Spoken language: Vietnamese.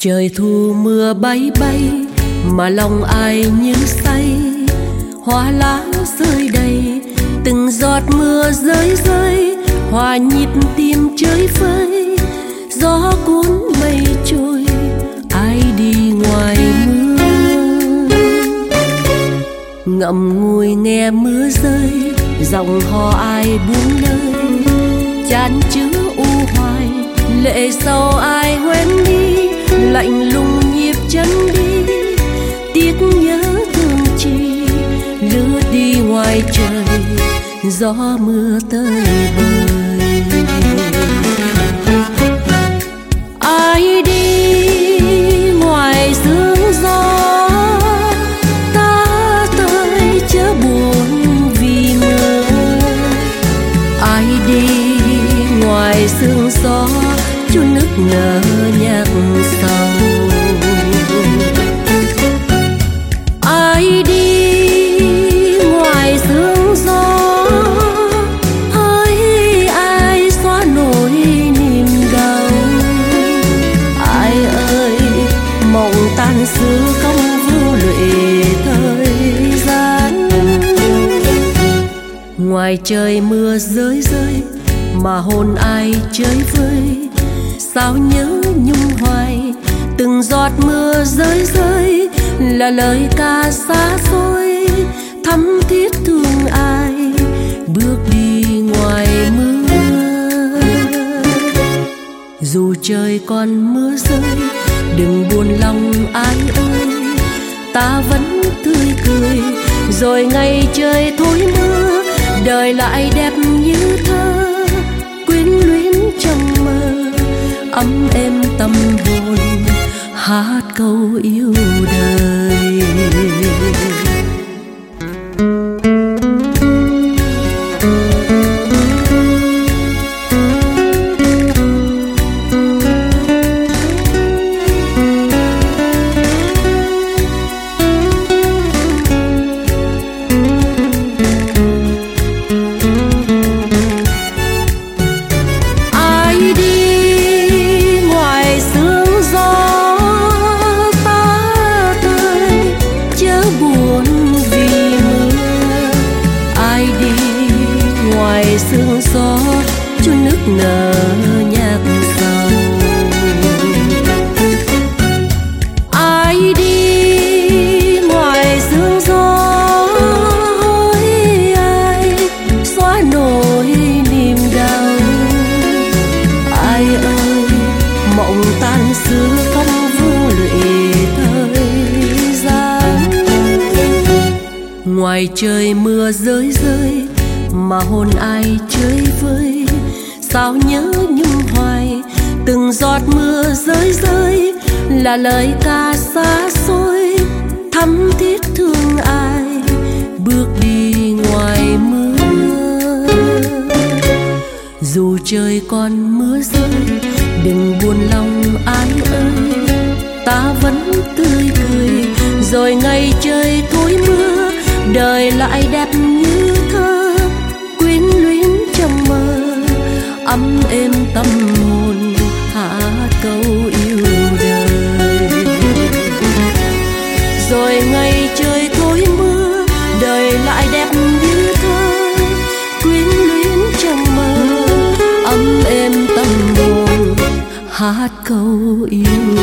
Trời thu mưa bay bay mà lòng ai như say, hoa lá rơi đầy từng giọt mưa rơi rơi, hòa nhịp tim chơi vơi, gió cuốn mây trôi ai đi ngoài mưa. Ngậm ngùi nghe mưa rơi, giọng hò ai buông lời, chan chứa u hoài lệ sầu ai quên đi, lạnh lùng nhịp chân đi, tiếc nhớ thương chi lướt đi ngoài trời, gió mưa tơi bời. Ai đi ngoài sương gió, ta tới chớ buồn vì mưa. Ai đi ngoài sương gió, chút nức nở nhạc sầu. Ai đi ngoài sương gió, hỡi ai xóa nỗi niềm đau. Ai ơi mộng tan xứ không vô lụy thời gian. Ngoài trời mưa rơi rơi mà hồn ai chơi vơi, sao nhớ nhung hoài từng giọt mưa rơi rơi, là lời ca xa xôi thắm thiết thương ai bước đi ngoài mưa. Dù trời còn mưa rơi đừng buồn lòng ai ơi, ta vẫn tươi cười rồi ngày trời thôi mưa, đời lại đẹp như thơ quyến luyến trong mơ, ấm êm tâm hồn hát câu yêu đời. Sương gió chút nức nở nhạc sầu. Ai đi ngoài sương gió, hỡi ai xóa nỗi niềm đau. Ai ơi mộng tan xứ không vô lụy thời gian. Ngoài trời mưa rơi rơi mà hồn ai chơi vơi, sao nhớ nhung hoài từng giọt mưa rơi rơi, là lời ca xa xôi thắm thiết thương ai bước đi ngoài mưa. Dù trời còn mưa rơi đừng buồn lòng ai ơi, ta vẫn tươi cười rồi ngày trời thôi mưa, đời lại đẹp như thơ quyến luyến trong mơ, ấm êm tâm hồn hát câu yêu đời. Rồi ngày trời thôi mưa, đời lại đẹp như thơ quyến luyến trong mơ, ấm êm tâm hồn hát câu yêu